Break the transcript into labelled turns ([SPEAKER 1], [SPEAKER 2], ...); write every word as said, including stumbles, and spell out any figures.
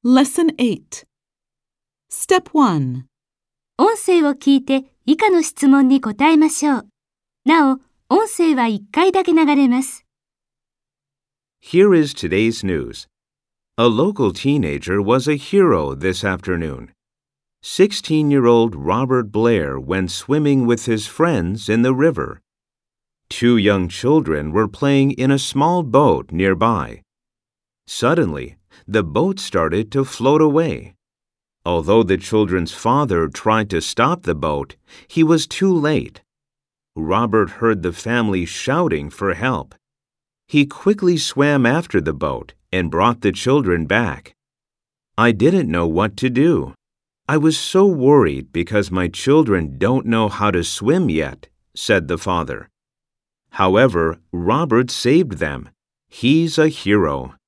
[SPEAKER 1] Lesson eight. Step one.
[SPEAKER 2] 音声を聞いて以下の質問に答えましょう。なお、音声はいっかいだけ流れます。
[SPEAKER 3] Here is today's news. A local teenager was a hero this afternoon. sixteen-year-old Robert Blair went swimming with his friends in the river. Two young children were playing in a small boat nearby. Suddenly, the boat started to float away. Although the children's father tried to stop the boat, he was too late. Robert heard the family shouting for help. He quickly swam after the boat and brought the children back. I didn't know what to do. I was so worried because my children don't know how to swim yet, said the father. However, Robert saved them. He's a hero.